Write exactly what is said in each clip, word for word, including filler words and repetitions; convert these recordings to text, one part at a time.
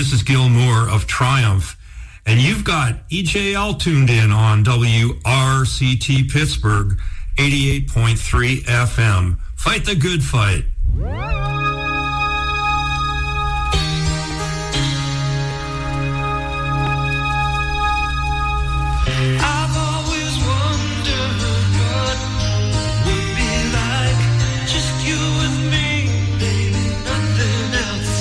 this is Gil Moore of Triumph, and you've got E J L tuned in on W R C T Pittsburgh, eighty-eight point three F M. Fight the good fight. I've always wondered what would be like, just you and me, baby, nothing else.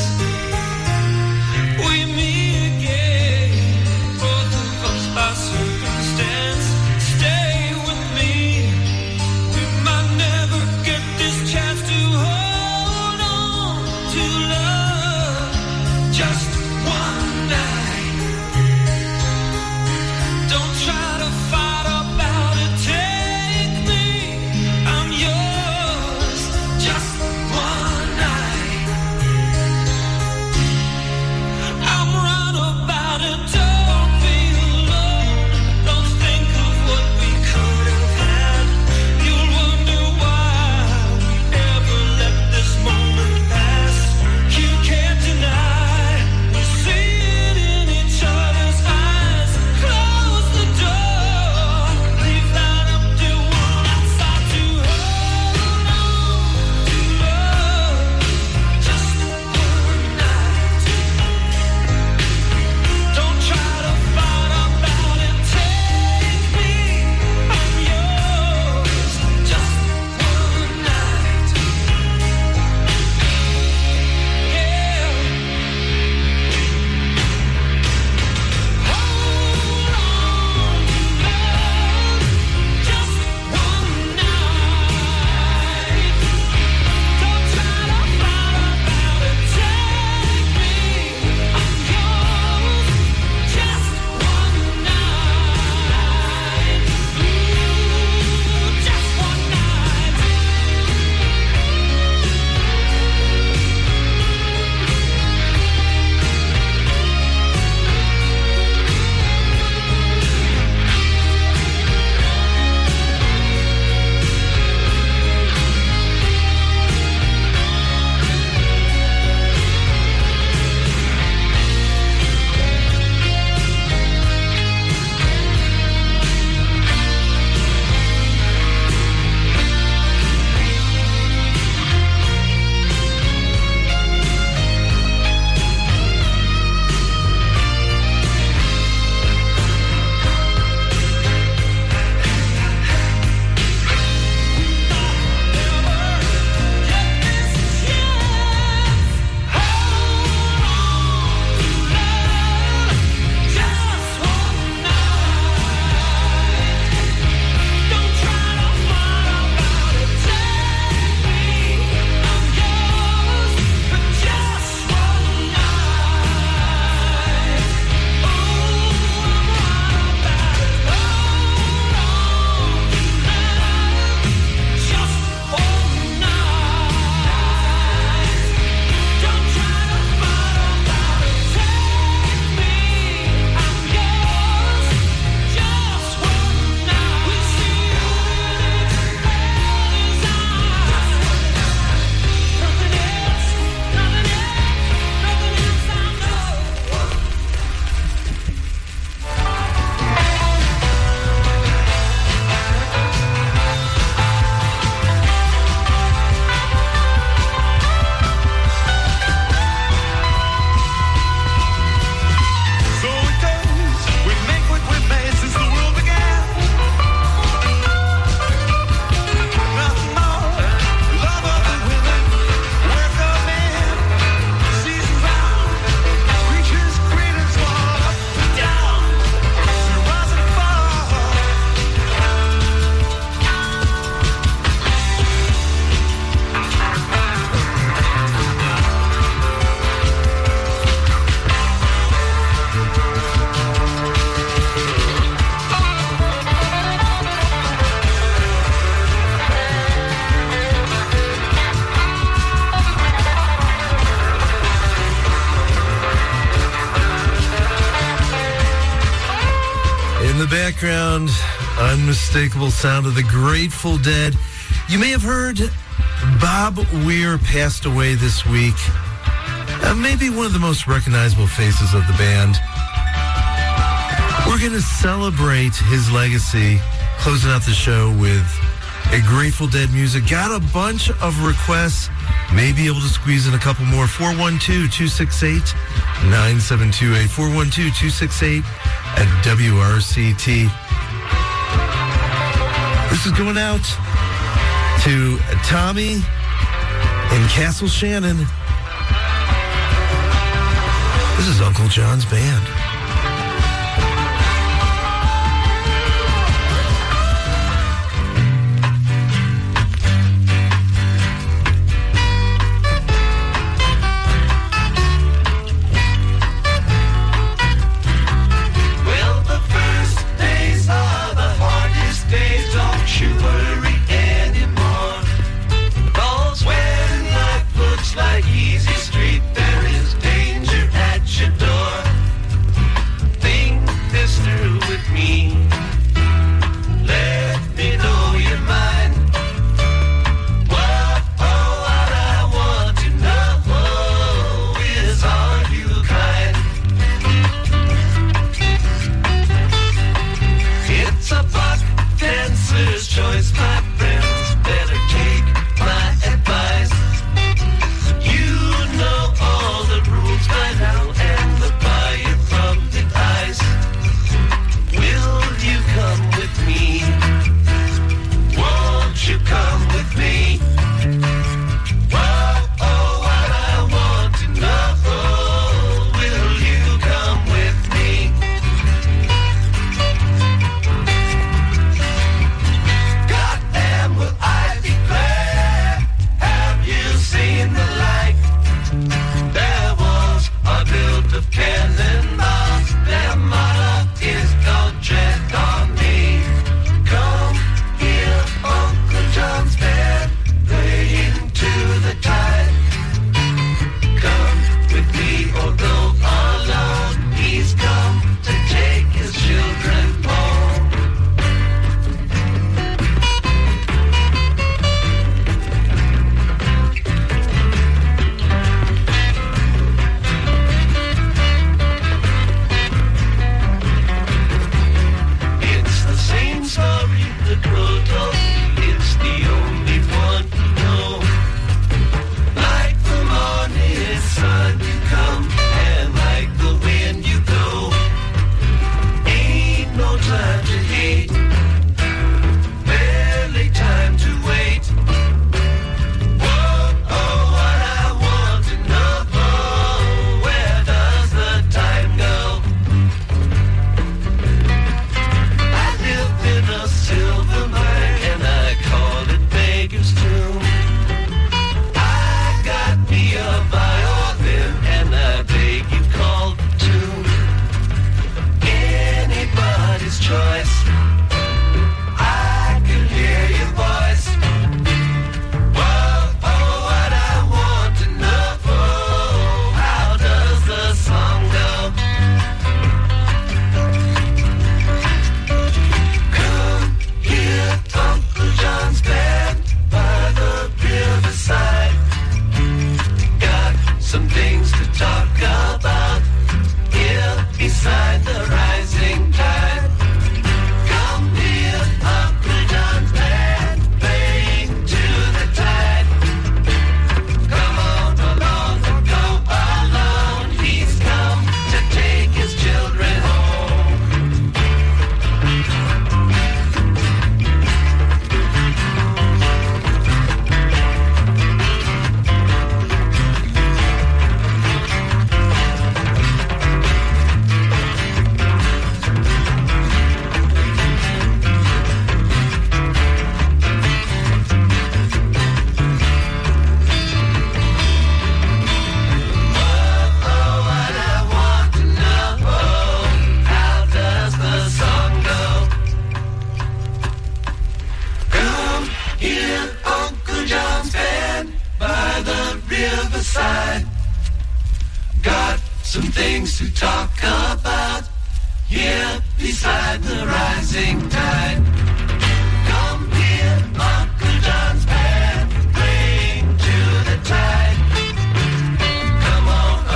We meet again, both of us by circumstance. Stay with me, we might never get this chance to hold on to love, just one night. Don't try to fight about it, take me, I'm yours, just one night. I'm right about it, don't be alone, don't think of what we could have had. You'll wonder why we ever let this moment pass. You can't deny, we see it in each other's eyes. Close the door, leave that up to one outside to hold on to love, just one night. Don't try to fight about it, take me, I'm yours, just one night. Yeah. Hold on to love, just one night. Don't try to fight about it, take me, I'm yours, just one night. Ooh, just one night. So it goes, we make what we've made since the world began. Nothing more, love of the women, work of men. Seasons round, creatures great and small, up and down, we rise and fall. In the background, unmistakable sound of the Grateful Dead. You may have heard Bob Weir passed away this week. uh, maybe one of the most recognizable faces of the band. We're going to celebrate his legacy, closing out the show with a Grateful Dead music. Got a bunch of requests. May be able to squeeze in a couple more. four one two, two six eight, nine seven two eight. four one two, two six eight at W R C T. This is going out to Tommy in Castle Shannon. This is Uncle John's band. Like easy street, there is danger at your door. Think this through with me. Let me know your mind. Whoa, oh, what I want to know is, are you kind? It's a buck dancer's choice, my friends. Better take my advice. By now and the fire from the ice. Will you come with me? Won't you come with me? Whoa, oh, what I want to know. Will you come with me? Goddamn, will I be glad? Have you seen the light? There was a build of cannonballs. Their motto is don't tread on me. Come here, Uncle John's band, playing to the tide. Come with me or go alone. He's come to take his children home. Same story the crow told. It's the only one you know. Like the morning sun you come, and like the wind you go. Ain't no time to hate, barely time to wait. Whoa, oh, what I want to know, where does the time go? In a silver mine, and I called it Beggar's Tomb. I got me a violin, and I beg you call the tune. Anybody's choice. I can hear your voice. Whoa, oh, what I want to know. How does the song go? Uncle John's band by the riverside. Got some things to talk about here beside the rising tide. Come here, Uncle John's band, playing to the tide. Come on along and go alone. He's come to take his children home. Riverside. Got some things to talk about here beside the rising tide. Come here, Uncle John's band, playing to the tide. Come on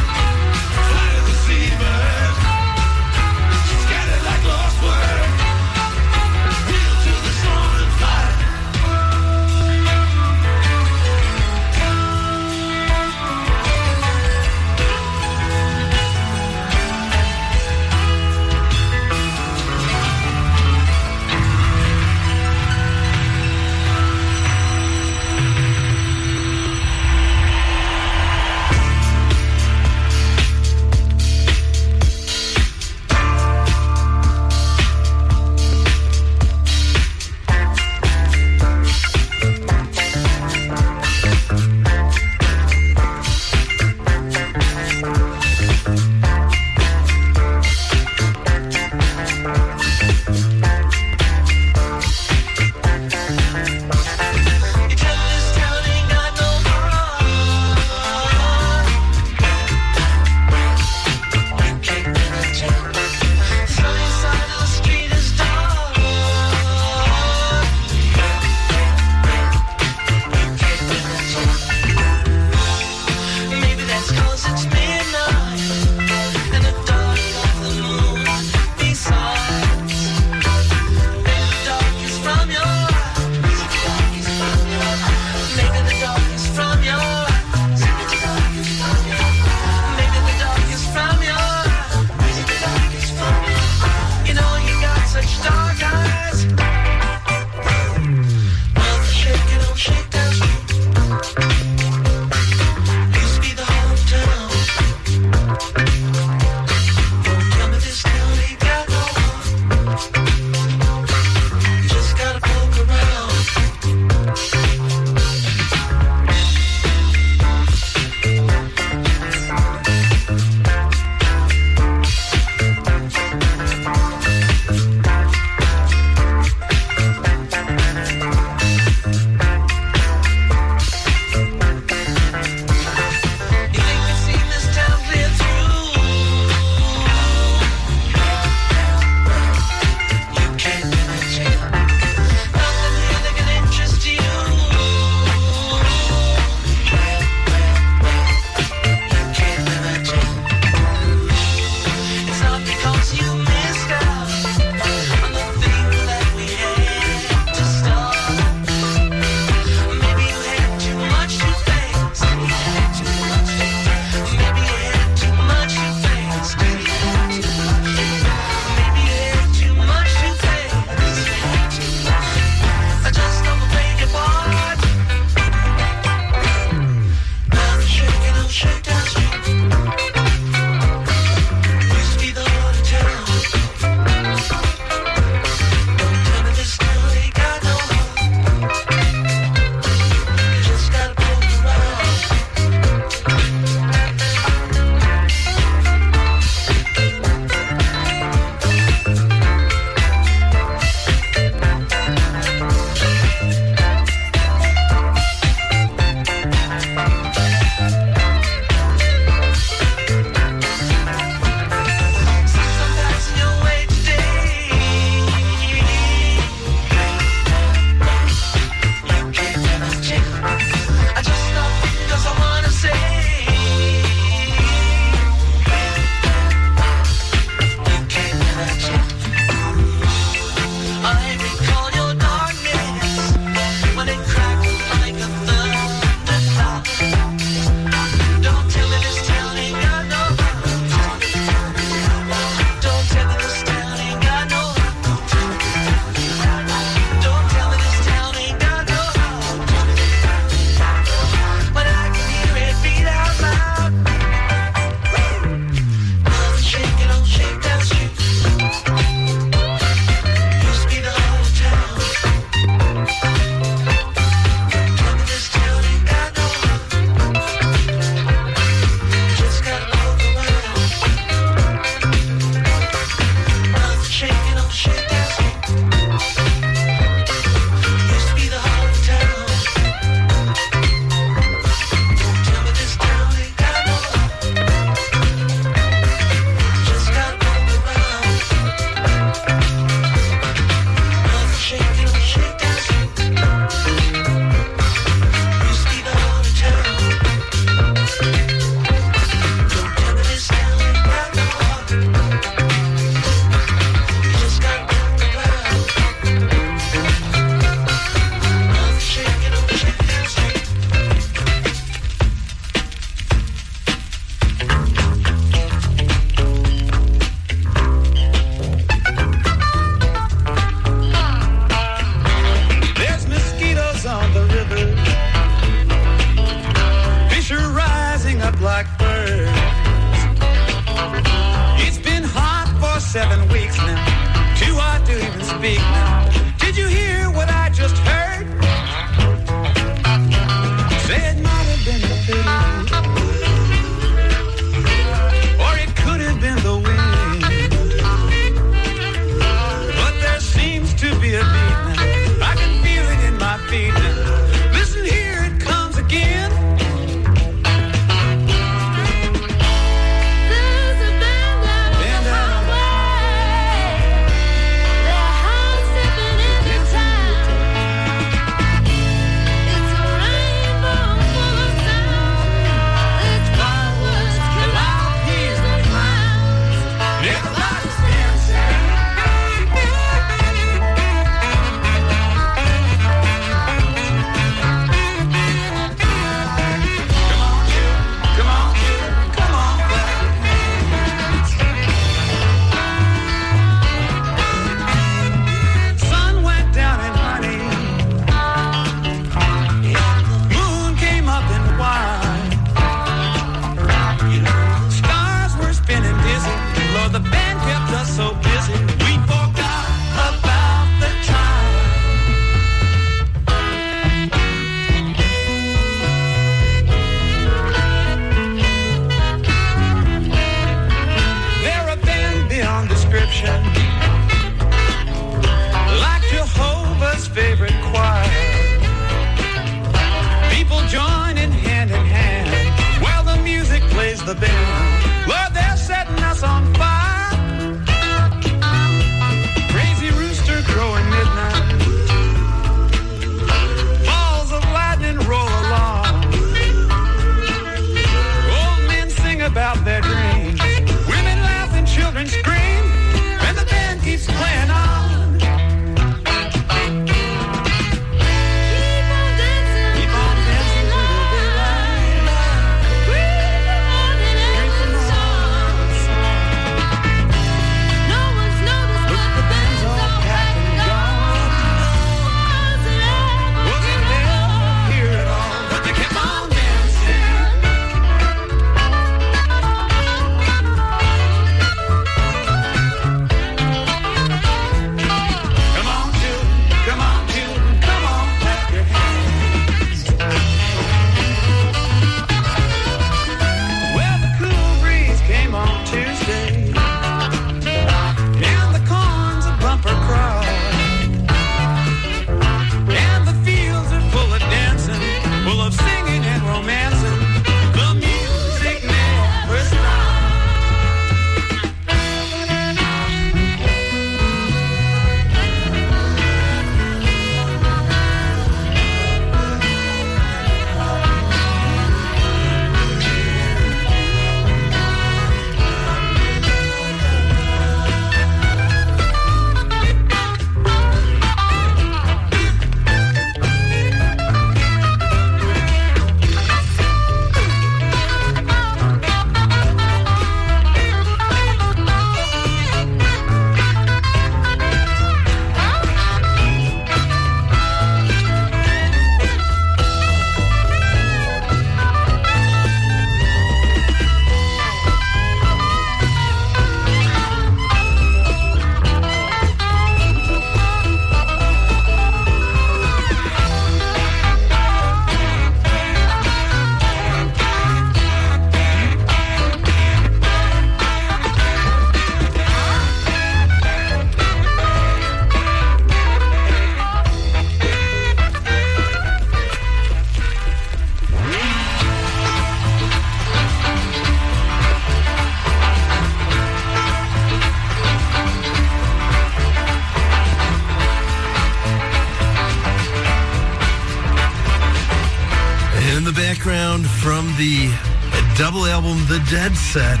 sound from the double album, The Dead Set.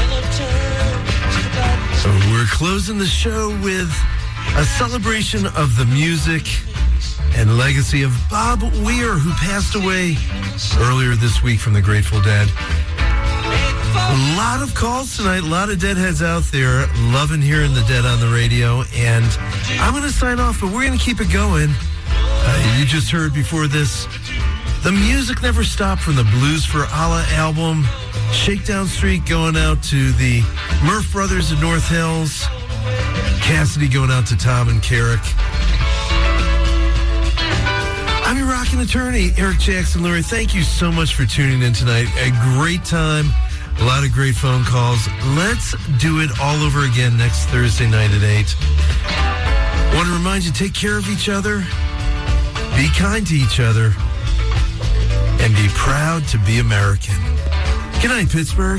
So we're closing the show with a celebration of the music and legacy of Bob Weir, who passed away earlier this week from the Grateful Dead. A lot of calls tonight, a lot of Deadheads out there loving hearing the Dead on the radio, and I'm going to sign off, but we're going to keep it going. Uh, you just heard before this, the music never stopped from the Blues for Allah album. Shakedown Street going out to the Murph Brothers of North Hills. Cassidy going out to Tom and Carrick. I'm your rockin' attorney, Eric Jackson Lurie. Thank you so much for tuning in tonight. A great time. A lot of great phone calls. Let's do it all over again next Thursday night at eight. I want to remind you, take care of each other. Be kind to each other. And be proud to be American. Good night, Pittsburgh.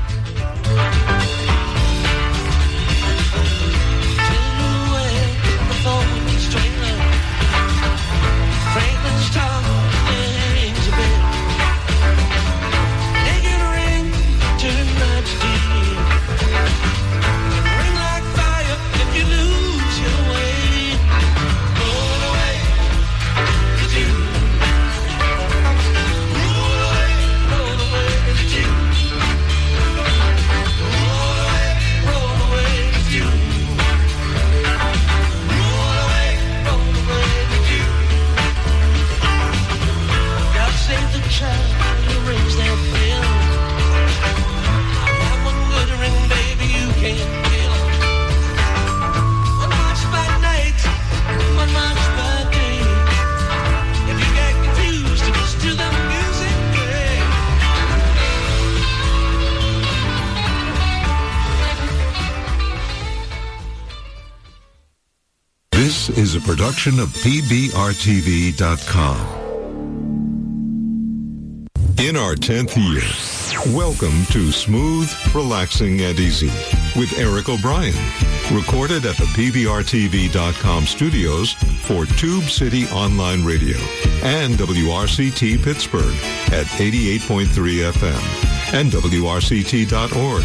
This is a production of P B R T V dot com. In our tenth year, welcome to Smooth, Relaxing, and Easy with Eric O'Brien. Recorded at the P B R T V dot com studios for Tube City Online Radio and W R C T Pittsburgh at eighty-eight point three F M and W R C T dot org.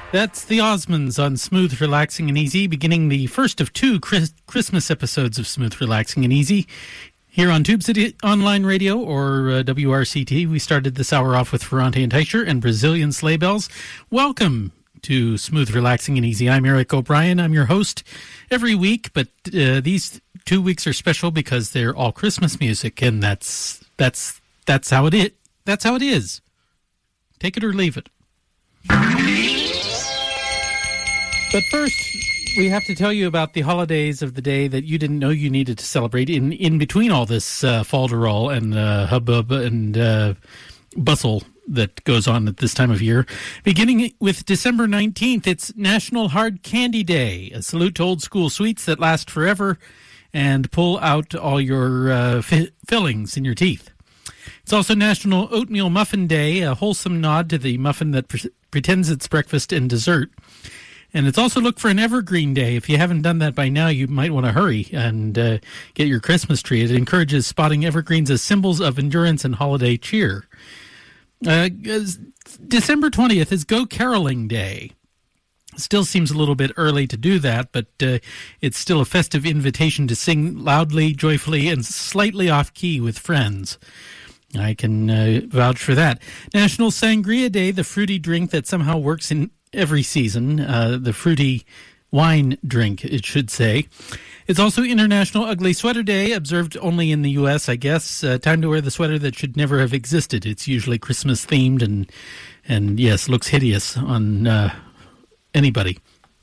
That's the Osmonds on Smooth, Relaxing, and Easy, beginning the first of two Chris- Christmas episodes of Smooth, Relaxing, and Easy. Here on Tube City Online Radio, or uh, W R C T, we started this hour off with Ferrante and Teicher and Brazilian Sleigh Bells. Welcome to Smooth, Relaxing, and Easy. I'm Eric O'Brien. I'm your host every week, but uh, these two weeks are special because they're all Christmas music, and that's that's that's how it is. That's how it is. Take it or leave it. But first, we have to tell you about the holidays of the day that you didn't know you needed to celebrate in, in between all this uh, falderall and uh, hubbub and uh, bustle that goes on at this time of year. Beginning with December nineteenth, it's National Hard Candy Day, a salute to old school sweets that last forever and pull out all your uh, fi- fillings in your teeth. It's also National Oatmeal Muffin Day, a wholesome nod to the muffin that pre- pretends it's breakfast and dessert. And it's also Look for an Evergreen Day. If you haven't done that by now, you might want to hurry and uh, get your Christmas tree. It encourages spotting evergreens as symbols of endurance and holiday cheer. Uh, December twentieth is Go Caroling Day. Still seems a little bit early to do that, but uh, it's still a festive invitation to sing loudly, joyfully, and slightly off-key with friends. I can uh, vouch for that. National Sangria Day, the fruity drink that somehow works in every season, uh, the fruity wine drink, it should say. It's also International Ugly Sweater Day, observed only in the U S, I guess. Uh, time to wear the sweater that should never have existed. It's usually Christmas-themed and, and yes, looks hideous on uh, anybody.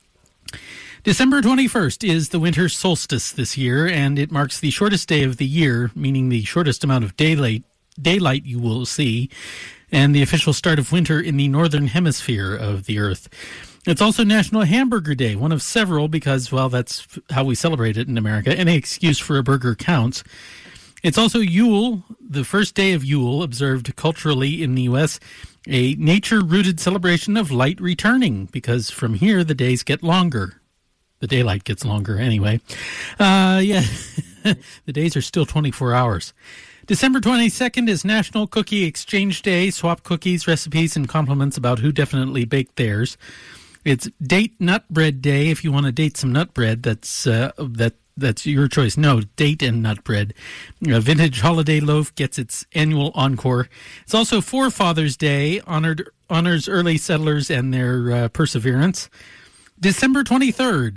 December twenty-first is the winter solstice this year, and it marks the shortest day of the year, meaning the shortest amount of daylight, daylight you will see, and the official start of winter in the northern hemisphere of the Earth. It's also National Hamburger Day, one of several because, well, that's how we celebrate it in America. Any excuse for a burger counts. It's also Yule, the first day of Yule, observed culturally in the U S, a nature-rooted celebration of light returning, because from here the days get longer. The daylight gets longer anyway. Uh, yeah, the days are still twenty-four hours. December twenty-second is National Cookie Exchange Day. Swap cookies, recipes, and compliments about who definitely baked theirs. It's Date Nut Bread Day. If you want to date some nut bread, that's uh, that that's your choice. No, date and nut bread. A vintage holiday loaf gets its annual encore. It's also Forefathers Day, honored honors early settlers and their uh, perseverance. December twenty-third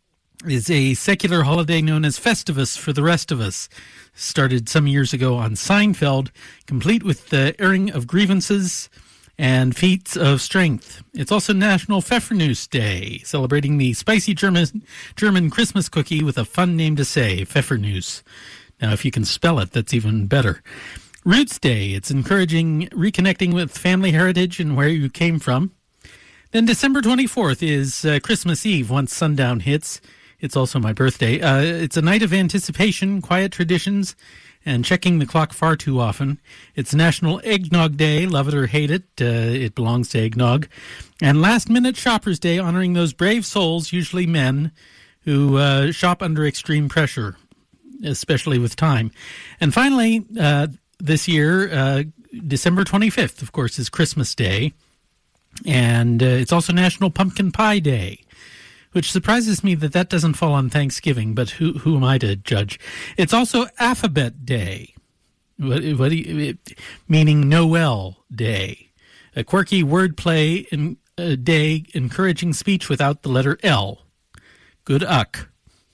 is a secular holiday known as Festivus for the rest of us. Started some years ago on Seinfeld, complete with the airing of grievances and feats of strength. It's also National Pfeffernuss Day, celebrating the spicy German German Christmas cookie with a fun name to say, Pfeffernuss. Now, if you can spell it, that's even better. Roots Day, it's encouraging reconnecting with family heritage and where you came from. Then December twenty-fourth is uh, Christmas Eve, once sundown hits. It's also my birthday. Uh, it's a night of anticipation, quiet traditions, and checking the clock far too often. It's National Eggnog Day, love it or hate it, uh, it belongs to eggnog. And Last Minute Shoppers Day, honoring those brave souls, usually men, who uh, shop under extreme pressure, especially with time. And finally, uh, this year, uh, December twenty-fifth, of course, is Christmas Day. And uh, it's also National Pumpkin Pie Day, which surprises me that that doesn't fall on Thanksgiving, but who who am I to judge? It's also Alphabet Day, what, what do you, meaning Noel Day, a quirky wordplay in a day encouraging speech without the letter L. Good uck.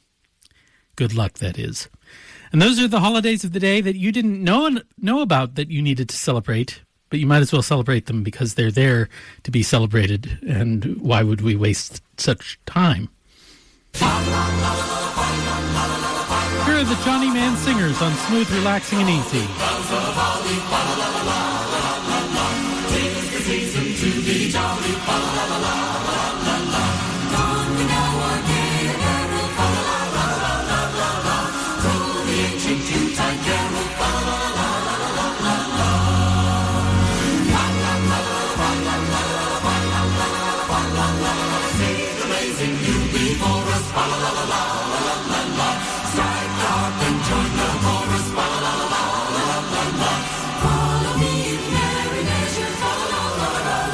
Good luck, that is. And those are the holidays of the day that you didn't know know about that you needed to celebrate. But you might as well celebrate them because they're there to be celebrated, and why would we waste such time? Here are the Johnny Man Singers on Smooth, Relaxing, and Easy. Follow me in merry measure, follow, la la la la.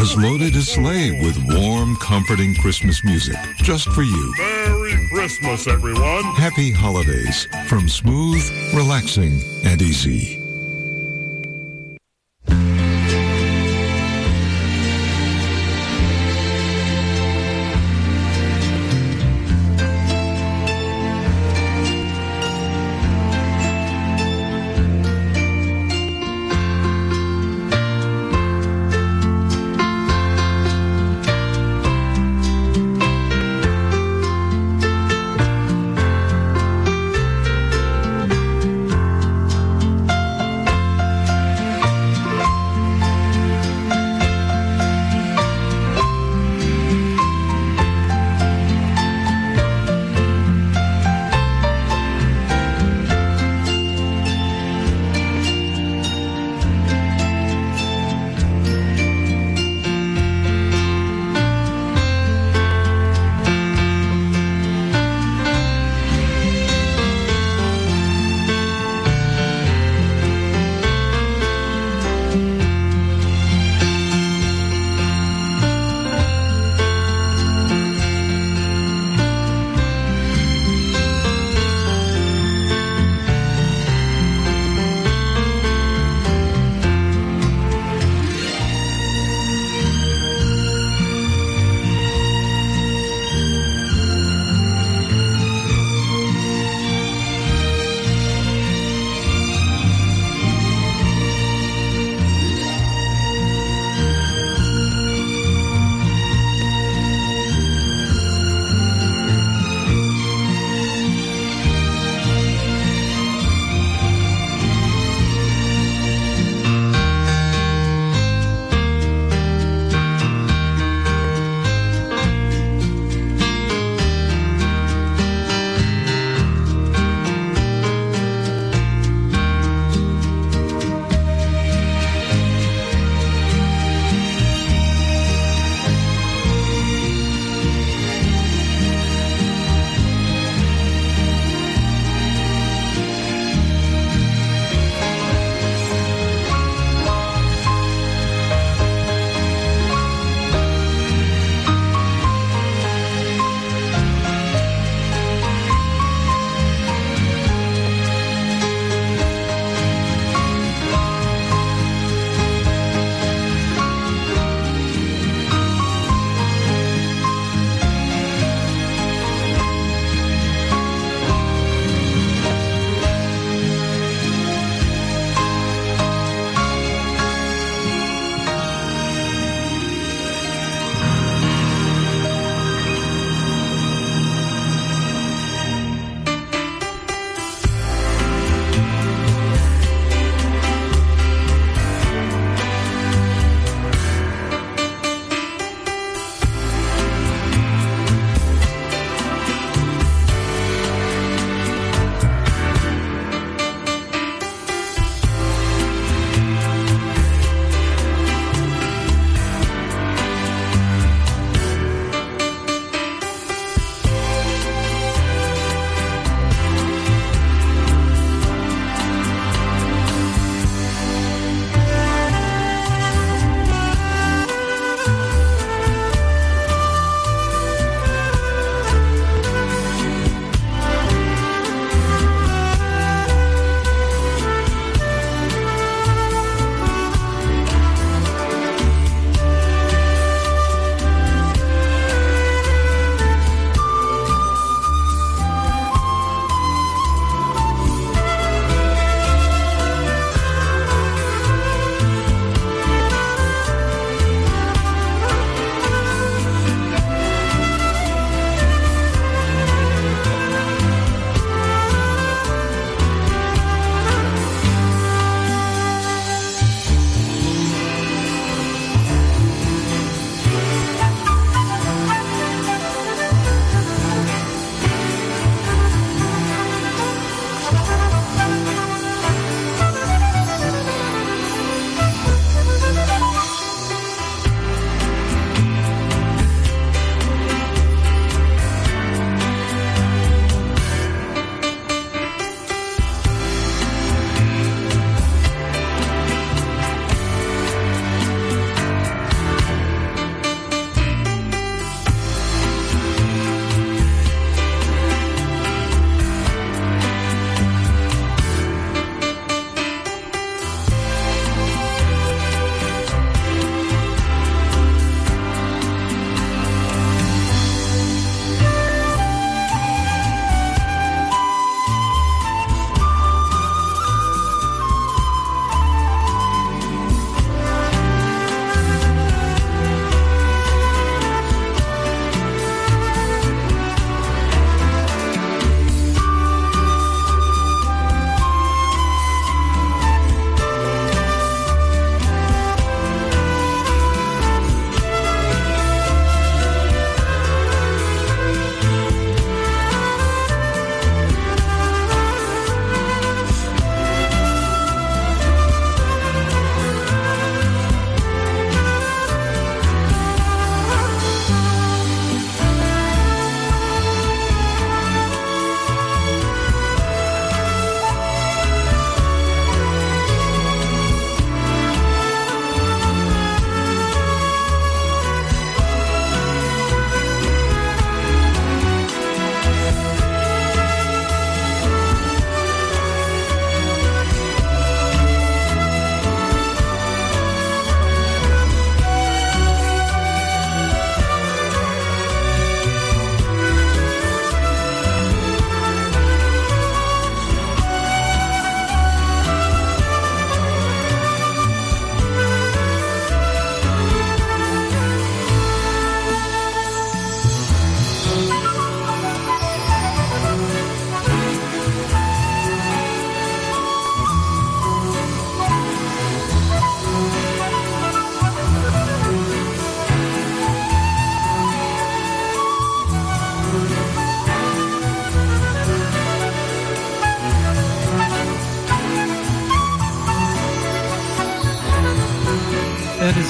has loaded his sleigh with warm, comforting Christmas music just for you. Merry Christmas, everyone. Happy holidays from Smooth, Relaxing, and Easy.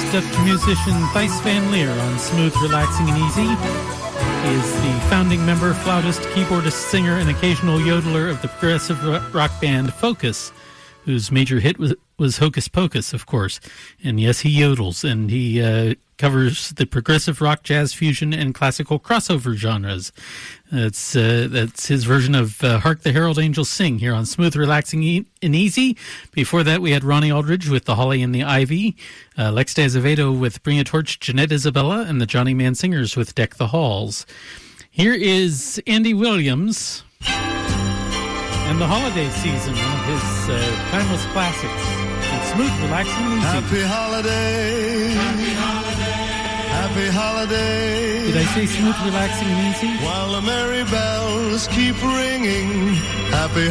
Dutch musician Thijs van Leer on Smooth, Relaxing, and Easy. He is the founding member, flautist, keyboardist, singer, and occasional yodeler of the progressive rock band Focus, whose major hit was, was Hocus Pocus, of course. And yes, he yodels, and he uh, covers the progressive rock, jazz, fusion, and classical crossover genres. That's uh, that's his version of uh, Hark the Herald Angels Sing here on Smooth, Relaxing, e- and Easy. Before that, we had Ronnie Aldridge with The Holly and the Ivy, uh, Lex de Azevedo with Bring a Torch, Jeanette Isabella, and the Johnny Man Singers with Deck the Halls. Here is Andy Williams and the holiday season, one of his uh, timeless classics. It's Smooth, Relaxing, and Easy. Happy holiday. Happy holiday. Happy holiday. Did I say Smooth, Relaxing, and Easy? While the merry bells keep ringing, happy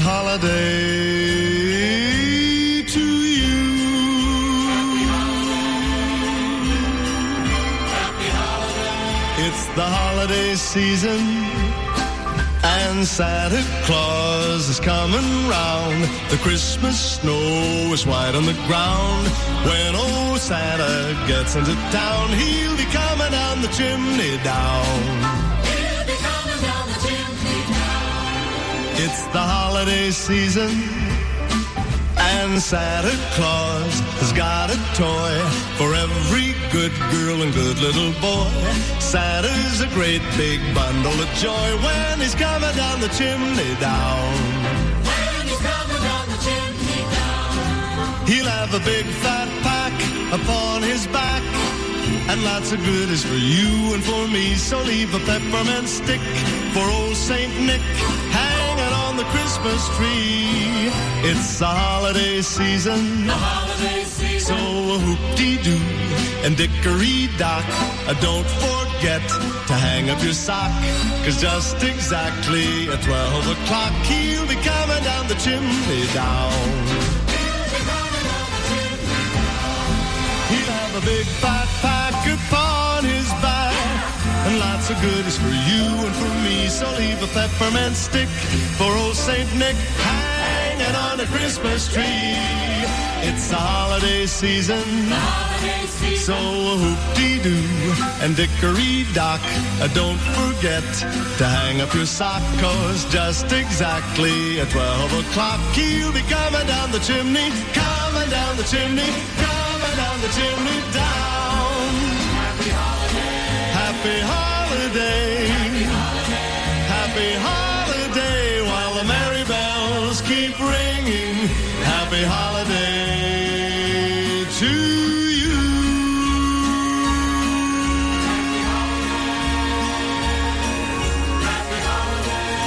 holiday to you. Happy holiday. Happy holiday. It's the holiday season, and Santa Claus is coming round. The Christmas snow is white on the ground. When old Santa gets into town, he'll be coming down the chimney down. He'll be coming down the chimney down. It's the holiday season, and Santa Claus has got a toy for every good girl and good little boy. Santa's a great big bundle of joy when he's coming down the chimney down. When he's coming down the chimney down. He'll have a big fat pack upon his back, and lots of goodies for you and for me. So leave a peppermint stick for old Saint Nick hanging on the Christmas tree. It's the holiday season, the holiday season. So a hoop-dee-doo and dickory-dock. Uh, don't forget to hang up your sock, 'cause just exactly at twelve o'clock he'll be coming down the chimney down. He'll have a big fat pack upon his back, and lots of goodies for you and for me. So leave a peppermint stick for old Saint Nick hanging on the Christmas tree. It's the holiday season, the holiday season. So a hoop-dee-doo and dickory-dock. Uh, don't forget to hang up your sock, 'cause just exactly at twelve o'clock he'll be coming down the chimney, coming down the chimney, coming down the chimney down. Happy holiday. Happy holiday. Happy holiday. Happy holiday. While the merry bells keep ringing. Happy holiday to you. Happy holiday. Happy holiday.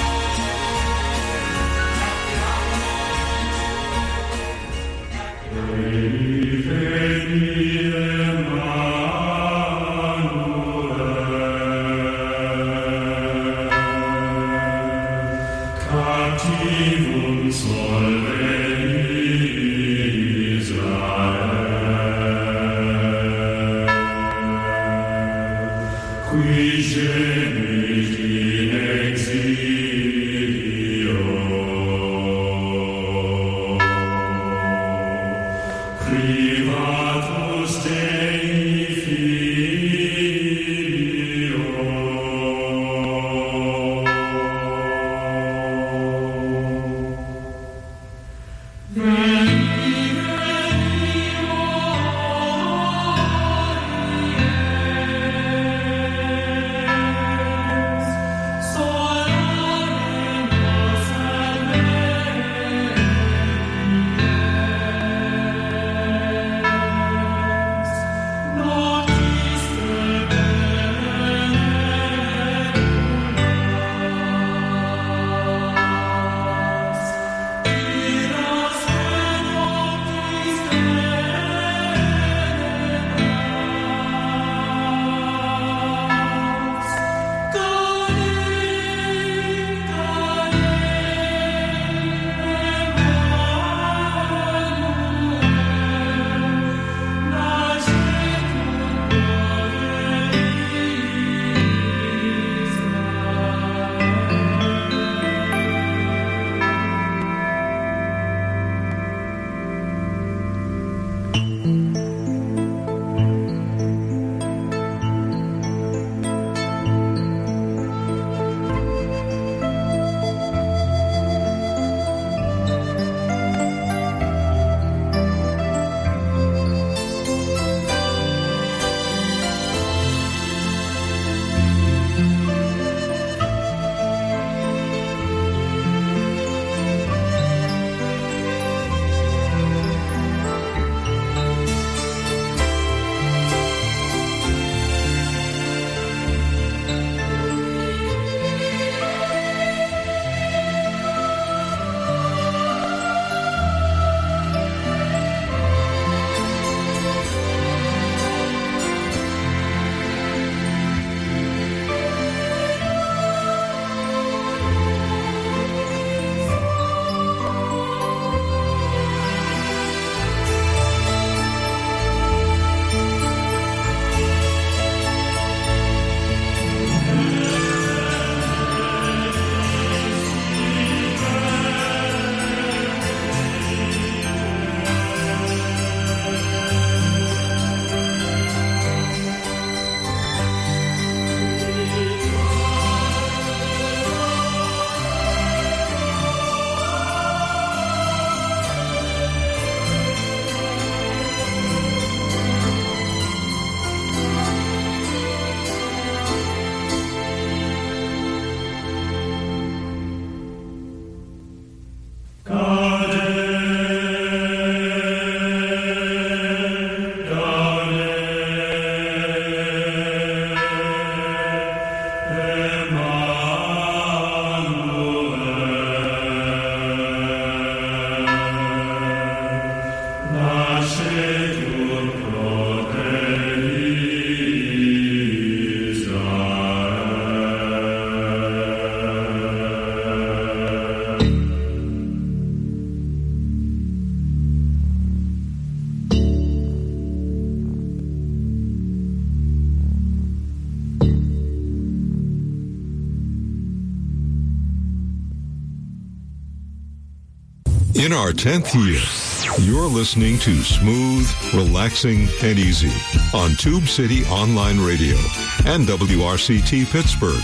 In our tenth year, you're listening to Smooth, Relaxing, and Easy on Tube City Online Radio and W R C T Pittsburgh.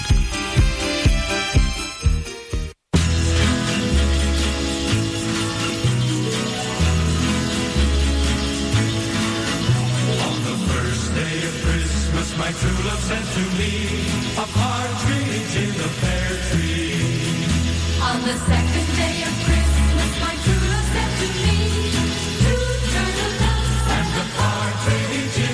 My true love sent to me a partridge in the pear tree. On the second day of Christmas.